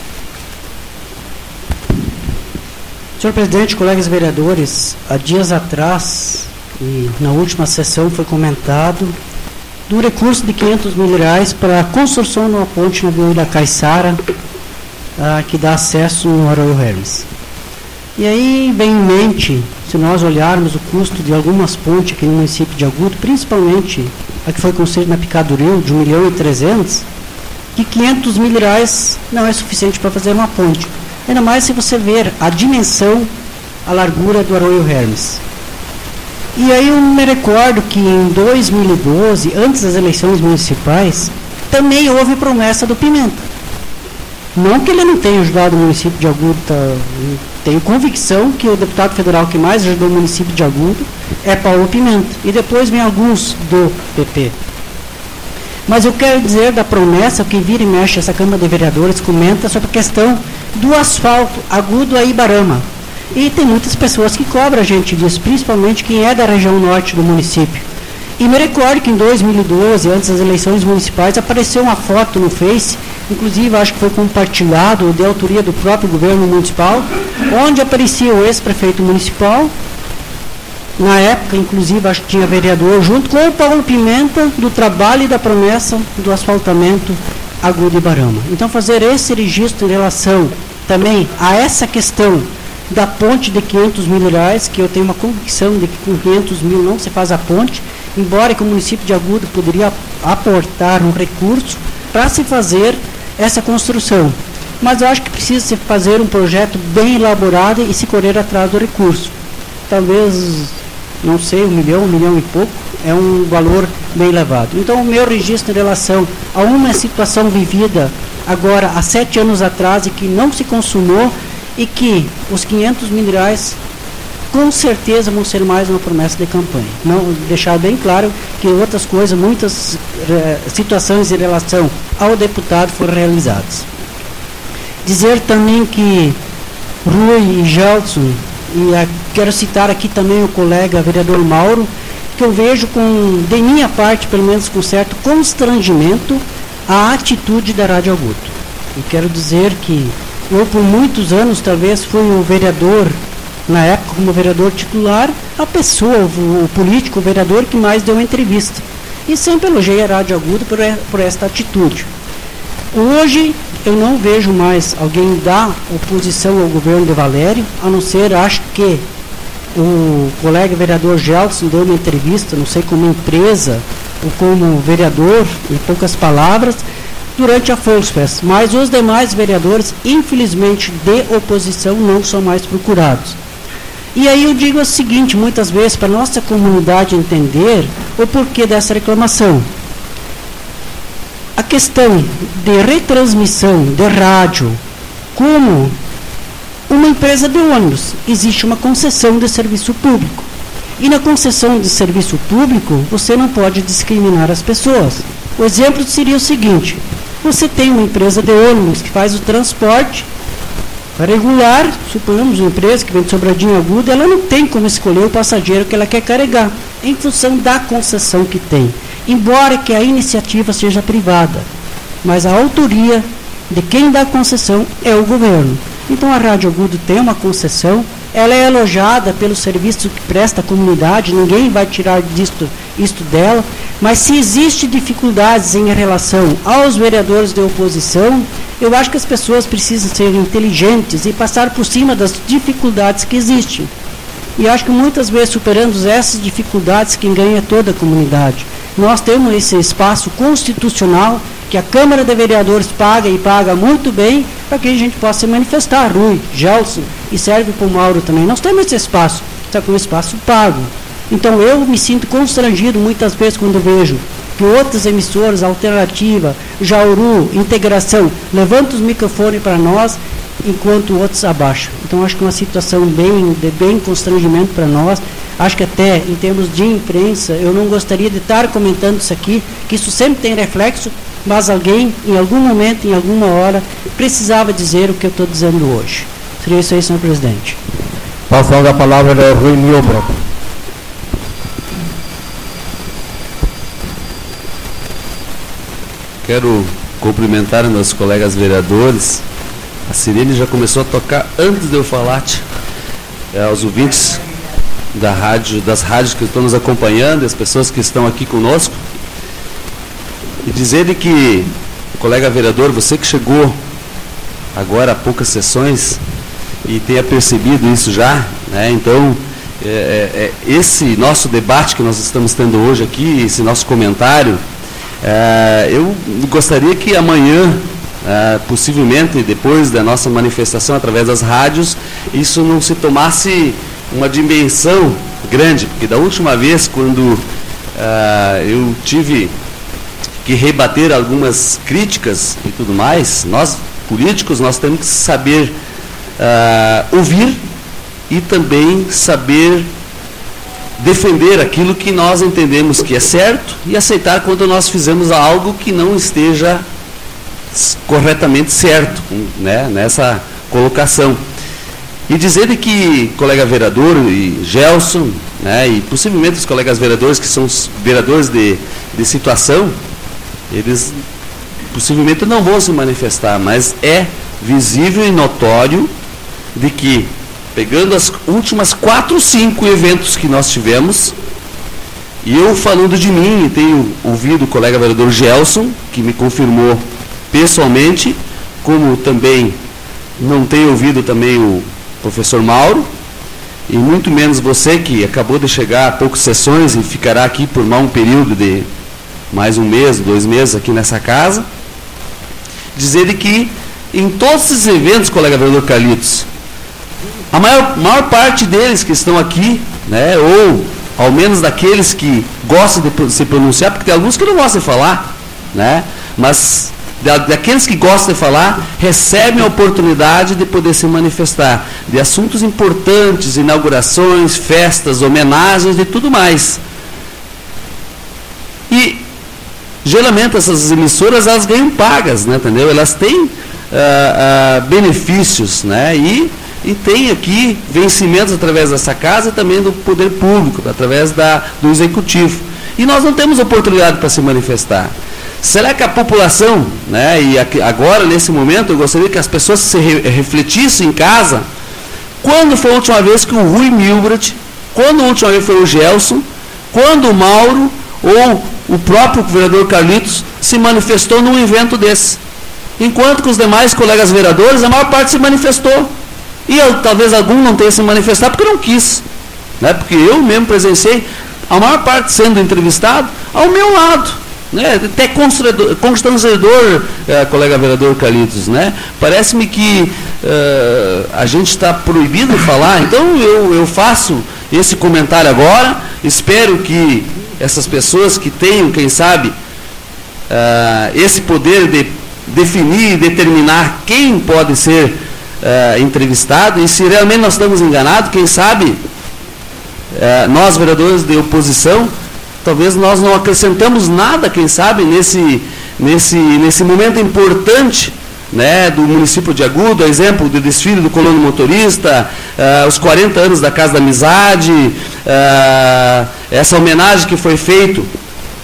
Senhor presidente, colegas vereadores, há dias atrás, e na última sessão foi comentado, do recurso de quinhentos mil reais para a construção de uma ponte na Avenida Caiçara, ah, que dá acesso no Arroio Hermes. E aí vem em mente, se nós olharmos o custo de algumas pontes aqui no município de Agudo, principalmente a que foi construída na Picaduril, de um milhão e trezentos, que quinhentos mil reais não é suficiente para fazer uma ponte. Ainda mais se você ver a dimensão, a largura do Arroio Hermes. E aí eu me recordo que em dois mil e doze, antes das eleições municipais, também houve promessa do Pimenta. Não que ele não tenha ajudado o município de Agudo, tá, tenho convicção que o deputado federal que mais ajudou o município de Agudo é Paulo Pimenta. E depois vem alguns do P P. Mas eu quero dizer da promessa que vira e mexe essa Câmara de Vereadores comenta sobre a questão do asfalto Agudo a Ibarama. E tem muitas pessoas que cobram a gente disso, principalmente quem é da região norte do município. E me recordo que em dois mil e doze, antes das eleições municipais, apareceu uma foto no Face, inclusive acho que foi compartilhado, de autoria do próprio governo municipal, onde aparecia o ex-prefeito municipal Na época, inclusive, acho que tinha vereador, junto com o Paulo Pimenta, do trabalho e da promessa do asfaltamento Agudo e Barama. Então, fazer esse registro em relação também a essa questão da ponte de quinhentos mil reais, que eu tenho uma convicção de que com quinhentos mil não se faz a ponte, embora que o município de Agudo poderia aportar um recurso para se fazer essa construção. Mas eu acho que precisa se fazer um projeto bem elaborado e se correr atrás do recurso. Talvez, não sei, um milhão, um milhão e pouco, é um valor bem elevado. Então, o meu registro em relação a uma situação vivida agora há sete anos atrás e que não se consumou e que os quinhentos mil reais com certeza vão ser mais uma promessa de campanha. Não, deixar bem claro que outras coisas, muitas eh, situações em relação ao deputado foram realizadas. Dizer também que Rui e Gelson, e a, quero citar aqui também o colega vereador Mauro, que eu vejo com, de minha parte, pelo menos com certo constrangimento, a atitude da Rádio Agudo. E quero dizer que eu, por muitos anos, talvez fui o vereador, na época como vereador titular, a pessoa, o, o político, o vereador que mais deu entrevista. E sempre elogiei a Rádio Agudo por, por esta atitude. Hoje, eu não vejo mais alguém dar oposição ao governo de Valério, a não ser, acho que o colega vereador Gelson deu uma entrevista, não sei como empresa ou como vereador, em poucas palavras, durante a Volksfest. Mas os demais vereadores, infelizmente, de oposição, não são mais procurados. E aí eu digo o seguinte, muitas vezes, para a nossa comunidade entender o porquê dessa reclamação. A questão de retransmissão de rádio como uma empresa de ônibus, existe uma concessão de serviço público. E na concessão de serviço público, você não pode discriminar as pessoas. O exemplo seria o seguinte, você tem uma empresa de ônibus que faz o transporte regular, suponhamos uma empresa que vem de Sobradinho Agudo, ela não tem como escolher o passageiro que ela quer carregar, em função da concessão que tem. Embora que a iniciativa seja privada, mas a autoria de quem dá a concessão é o governo. Então a Rádio Agudo tem uma concessão, ela é elogiada pelo serviço que presta à comunidade, ninguém vai tirar disto, isto dela, mas se existe dificuldades em relação aos vereadores de oposição, eu acho que as pessoas precisam ser inteligentes e passar por cima das dificuldades que existem. E acho que muitas vezes, superando essas dificuldades, quem ganha é toda a comunidade. Nós temos esse espaço constitucional que a Câmara de Vereadores paga e paga muito bem para que a gente possa se manifestar. Rui, Gelson, e serve para o Mauro também. Nós temos esse espaço, só que é um espaço pago. Então eu me sinto constrangido muitas vezes quando vejo que outras emissoras, Alternativa, Jauru, Integração, levantam os microfones para nós, enquanto outros abaixam. Então acho que é uma situação bem, de bem constrangimento para nós. Acho que até em termos de imprensa, eu não gostaria de estar comentando isso aqui, que isso sempre tem reflexo, mas alguém, em algum momento, em alguma hora, precisava dizer o que eu estou dizendo hoje. Seria isso aí, senhor presidente. Passando a palavra ao Rui Milbra. Quero cumprimentar meus colegas vereadores. A sirene já começou a tocar antes de eu falar, é, aos ouvintes da rádio, das rádios que estão nos acompanhando, as pessoas que estão aqui conosco, e dizer que, colega vereador, você que chegou agora há poucas sessões e tenha percebido isso já, né, então, é, é, esse nosso debate que nós estamos tendo hoje aqui, esse nosso comentário, é, eu gostaria que amanhã, é, possivelmente depois da nossa manifestação através das rádios, isso não se tomasse uma dimensão grande, porque da última vez, quando uh, eu tive que rebater algumas críticas e tudo mais, nós, políticos, nós temos que saber uh, ouvir e também saber defender aquilo que nós entendemos que é certo e aceitar quando nós fizemos algo que não esteja corretamente certo, né, nessa colocação. E dizer que colega vereador e Gelson, né, e possivelmente os colegas vereadores que são os vereadores de, de situação, eles possivelmente não vão se manifestar, mas é visível e notório de que pegando as últimas quatro, cinco eventos que nós tivemos, e eu falando de mim, tenho ouvido o colega vereador Gelson, que me confirmou pessoalmente, como também não tenho ouvido também o professor Mauro, e muito menos você, que acabou de chegar a poucas sessões e ficará aqui por mais um período de mais um mês, dois meses aqui nessa casa, dizer que em todos esses eventos, colega vereador Carlitos, a maior, maior parte deles que estão aqui, né, ou ao menos daqueles que gostam de se pronunciar, porque tem alguns que não gostam de falar, né, mas da, daqueles que gostam de falar, recebem a oportunidade de poder se manifestar de assuntos importantes, inaugurações, festas, homenagens e tudo mais. E geralmente essas emissoras, elas ganham pagas, né, entendeu? Elas têm uh, uh, benefícios, né, e, e tem aqui vencimentos através dessa casa e também do poder público, através da, do executivo. E nós não temos oportunidade para se manifestar. Será que a população, né, e aqui, agora, nesse momento, eu gostaria que as pessoas se re, refletissem em casa, quando foi a última vez que o Rui Milbrat, quando a última vez foi o Gelson, quando o Mauro ou o próprio vereador Carlitos se manifestou num evento desse. Enquanto que os demais colegas vereadores, a maior parte se manifestou. E eu, talvez algum não tenha se manifestado porque não quis. Né? Porque eu mesmo presenciei a maior parte sendo entrevistado ao meu lado. Né? Até constrangedor, constrangedor eh, colega vereador Carlitos. Né? Parece-me que eh, a gente está proibido de falar. Então eu, eu faço esse comentário agora. Espero que essas pessoas que tenham, quem sabe, uh, esse poder de definir e determinar quem pode ser uh, entrevistado, e se realmente nós estamos enganados, quem sabe, uh, nós vereadores de oposição, talvez nós não acrescentamos nada, quem sabe, nesse, nesse, nesse momento importante, né, do município de Agudo, exemplo do desfile do colono motorista, uh, os quarenta anos da Casa da Amizade, uh, essa homenagem que foi feita uh,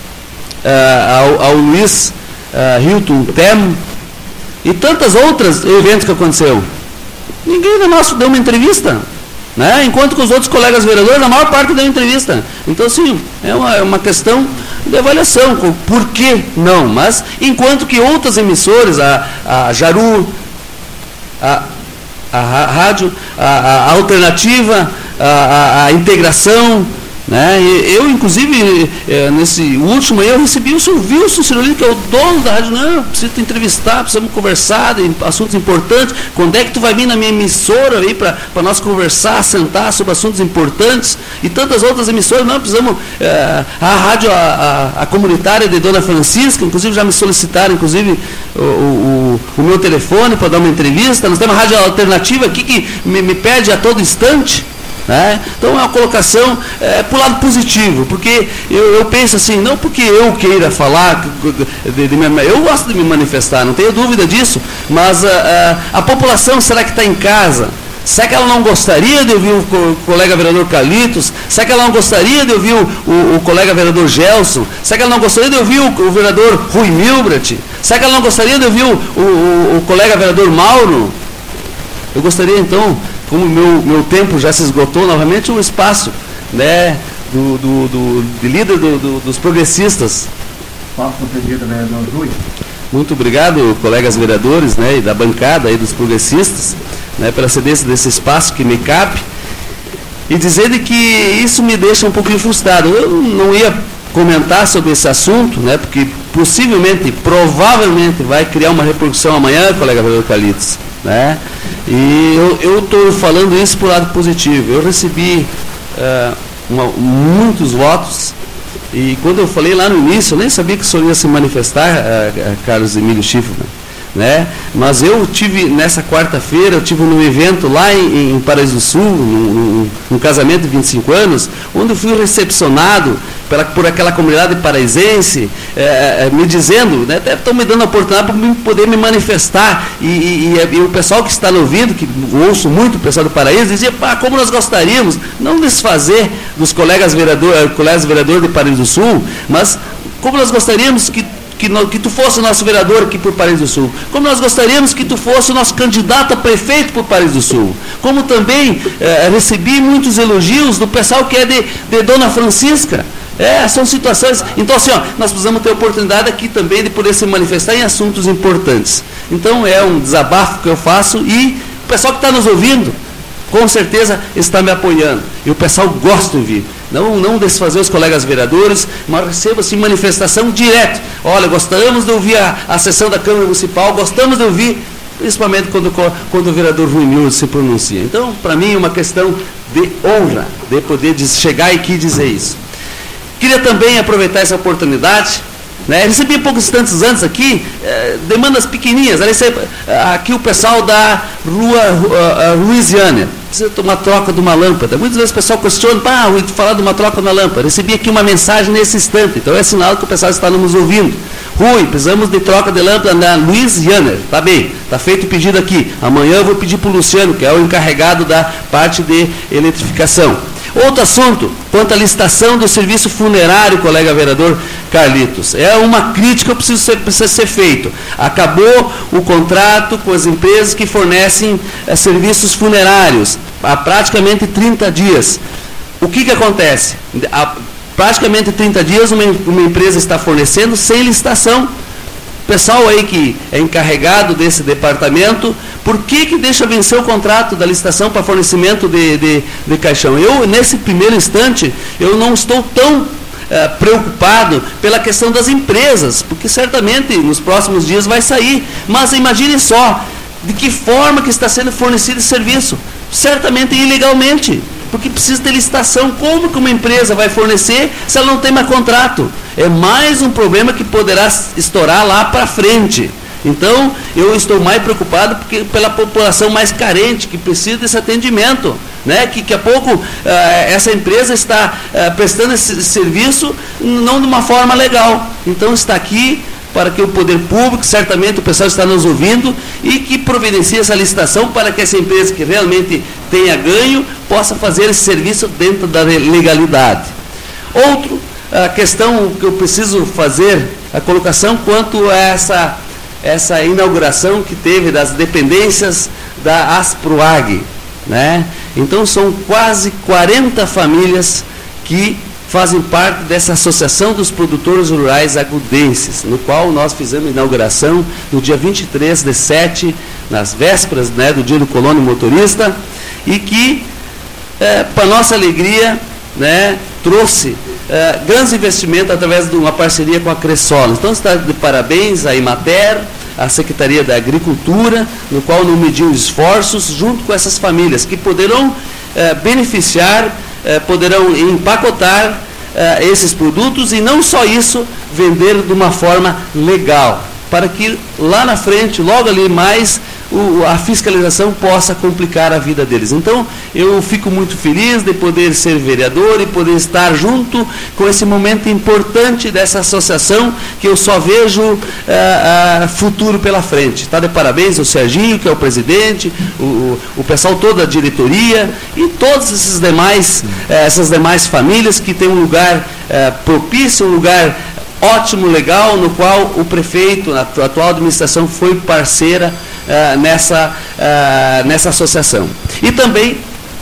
ao, ao Luiz uh, Hilton Temo, e tantas outras eventos que aconteceu. Ninguém de nós deu uma entrevista, né, enquanto que os outros colegas vereadores, a maior parte deu entrevista. Então, sim, é uma, é uma questão de avaliação, por que não? Mas, enquanto que outras emissoras, a, a Jaru, a, a rádio, a, a alternativa, a, a, a integração, né? Eu, inclusive, nesse último aí, eu recebi o senhor Wilson Cirolino, que é o dono da rádio. Não, preciso te entrevistar, precisamos conversar de assuntos importantes. Quando é que tu vai vir na minha emissora aí para nós conversar, sentar sobre assuntos importantes? E tantas outras emissoras. Não, precisamos, é, a rádio, a, a, a comunitária de Dona Francisca, inclusive já me solicitaram, inclusive, o, o, o meu telefone para dar uma entrevista. Nós temos uma rádio alternativa aqui que me, me pede a todo instante. Né? Então é uma colocação é, para o lado positivo, porque eu, eu penso assim, não porque eu queira falar, de, de, de, eu gosto de me manifestar, não tenho dúvida disso, mas a, a, a população, será que está em casa? Será que ela não gostaria de ouvir o colega vereador Carlitos? Será que ela não gostaria de ouvir o, o, o colega vereador Gelson? Será que ela não gostaria de ouvir o, o vereador Rui Milbrat? Será que ela não gostaria de ouvir o, o, o colega vereador Mauro? Eu gostaria então, como o meu, meu tempo já se esgotou novamente, um espaço, né, do, do, do, de líder do, do, dos progressistas. Passo concedido, vereador Rui. Muito obrigado, colegas vereadores, né, e da bancada aí dos progressistas, né, pela cedência desse espaço que me cabe, e dizer de que isso me deixa um pouquinho frustrado. Eu não ia comentar sobre esse assunto, né, porque possivelmente, provavelmente, vai criar uma repercussão amanhã, colega vereador Carlitos. Né? E eu estou falando isso por lado positivo. Eu recebi uh, uma, muitos votos, e quando eu falei lá no início, eu nem sabia que o senhor ia se manifestar, uh, uh, Carlos Emílio Schiffman, né? Mas eu tive, nessa quarta-feira, eu tive um evento lá em, em Paraíso do Sul, num, num casamento de vinte e cinco anos, onde eu fui recepcionado pela, por aquela comunidade paraisense, é, é, me dizendo, né, até estão me dando a oportunidade para poder me manifestar, e, e, e, e o pessoal que está no ouvindo, que ouço muito o pessoal do Paraíso, dizia, pá, como nós gostaríamos, não desfazer dos colegas vereadores, colegas vereadores de Paraíso do Sul, mas como nós gostaríamos que que, no, que tu fosse o nosso vereador aqui por Paris do Sul, como nós gostaríamos que tu fosse o nosso candidato a prefeito por Paris do Sul, como também eh, recebi muitos elogios do pessoal que é de, de Dona Francisca. É, são situações. Então, assim, ó, nós precisamos ter oportunidade aqui também de poder se manifestar em assuntos importantes. Então, é um desabafo que eu faço e o pessoal que está nos ouvindo, com certeza está me apoiando. E o pessoal gosta de ouvir. Não, não desfazer os colegas vereadores, mas receba assim, manifestação direto. Olha, gostamos de ouvir a, a sessão da Câmara Municipal, gostamos de ouvir, principalmente quando, quando o vereador Rui Mills se pronuncia. Então, para mim, é uma questão de honra, de poder chegar aqui e dizer isso. Queria também aproveitar essa oportunidade, né? Recebi poucos instantes antes aqui, eh, demandas pequenininhas. Aqui o pessoal da rua uh, Louisiana precisa de uma troca de uma lâmpada. Muitas vezes o pessoal questiona, ah, Rui, falar de uma troca de uma lâmpada. Recebi aqui uma mensagem nesse instante, então é sinal que o pessoal está nos ouvindo. Rui, precisamos de troca de lâmpada na Louisiana. Tá bem, está feito o pedido aqui. Amanhã eu vou pedir para o Luciano, que é o encarregado da parte de eletrificação. Outro assunto, quanto à licitação do serviço funerário, colega vereador Carlitos. É uma crítica que precisa ser, precisa ser feito. Acabou o contrato com as empresas que fornecem é, serviços funerários há praticamente trinta dias. O que, que acontece? Há praticamente trinta dias uma, uma empresa está fornecendo sem licitação. O pessoal aí que é encarregado desse departamento, por que que deixa vencer o contrato da licitação para fornecimento de, de, de caixão? Eu, nesse primeiro instante, eu não estou tão eh, preocupado pela questão das empresas, porque certamente nos próximos dias vai sair. Mas imagine só, de que forma que está sendo fornecido esse serviço? Certamente ilegalmente, porque precisa ter licitação. Como que uma empresa vai fornecer se ela não tem mais contrato? É mais um problema que poderá estourar lá para frente. Então, eu estou mais preocupado porque, pela população mais carente, que precisa desse atendimento, né? Que daqui a pouco uh, essa empresa está uh, prestando esse serviço não de uma forma legal. Então, está aqui para que o poder público, certamente o pessoal está nos ouvindo, e que providencie essa licitação para que essa empresa que realmente tenha ganho, possa fazer esse serviço dentro da legalidade. Outro, a questão que eu preciso fazer, a colocação quanto a essa, essa inauguração que teve das dependências da Asproag, né? Então são quase quarenta famílias que fazem parte dessa Associação dos Produtores Rurais Agudenses, no qual nós fizemos a inauguração no dia vinte e três de sete, nas vésperas, né, do dia do Colônia Motorista, e que, é, para nossa alegria, né, trouxe é, grandes investimentos através de uma parceria com a Cressola. Então está de parabéns à Imater, a Secretaria da Agricultura, no qual não mediu esforços, junto com essas famílias, que poderão é, beneficiar, é, poderão empacotar é, esses produtos e não só isso, vender de uma forma legal, para que lá na frente, logo ali mais, o, a fiscalização possa complicar a vida deles. Então, eu fico muito feliz de poder ser vereador e poder estar junto com esse momento importante dessa associação, que eu só vejo uh, uh, futuro pela frente. Está de parabéns ao Serginho, que é o presidente, o, o pessoal toda a diretoria e todas esses demais, uh, essas demais famílias que têm um lugar uh, propício, um lugar ótimo, legal, no qual o prefeito, a atual administração, foi parceira uh, nessa, uh, nessa associação. E também,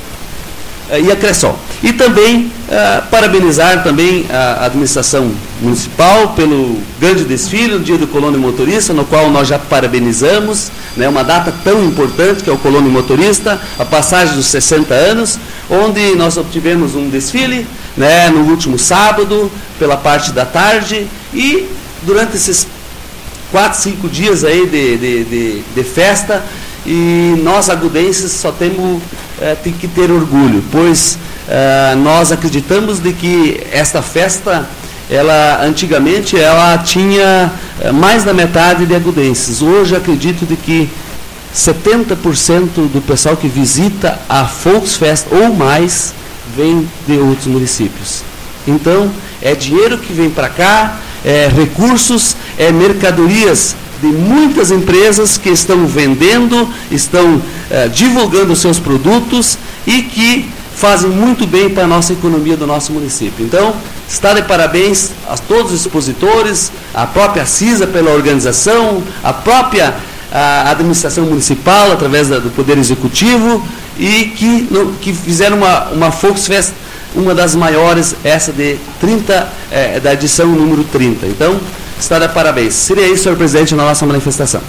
uh, e a Cressol. E também, uh, parabenizar também a administração municipal pelo grande desfile no dia do Colônia Motorista, no qual nós já parabenizamos, né, uma data tão importante que é o Colônia Motorista, a passagem dos sessenta anos, onde nós obtivemos um desfile, né, no último sábado, pela parte da tarde, e durante esses quatro, cinco dias aí de, de, de, de festa, e nós agudenses só temos é, tem que ter orgulho, pois é, nós acreditamos de que esta festa, ela antigamente ela tinha é, mais da metade de agudenses. Hoje acredito de que setenta por cento do pessoal que visita a Volksfest ou mais vem de outros municípios. Então, é dinheiro que vem para cá, é recursos, é mercadorias de muitas empresas que estão vendendo, estão é, divulgando os seus produtos e que fazem muito bem para a nossa economia do nosso município. Então, está de parabéns a todos os expositores, a própria CISA pela organização, a própria a administração municipal, através da, do Poder Executivo, e que, no, que fizeram uma, uma Volksfest, uma das maiores, essa de trinta, é, da edição número trinta. Então, está de parabéns. Seria isso, senhor presidente, na nossa manifestação.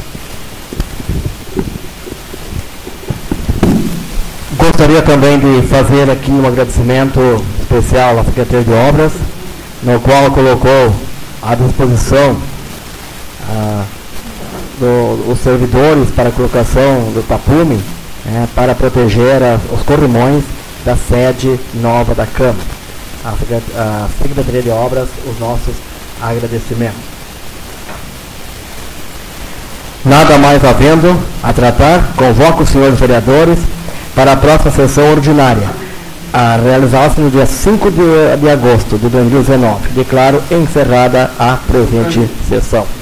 Gostaria também de fazer aqui um agradecimento especial à Secretaria de Obras, no qual colocou à disposição ah, do, os servidores para a colocação do tapume, é, para proteger a, os corrimões da sede nova da Câmara. A, a Secretaria de Obras, os nossos agradecimentos. Nada mais havendo a tratar, convoco os senhores vereadores para a próxima sessão ordinária, a realizar-se no dia cinco de agosto de dois mil e dezenove. Declaro encerrada a presente sessão.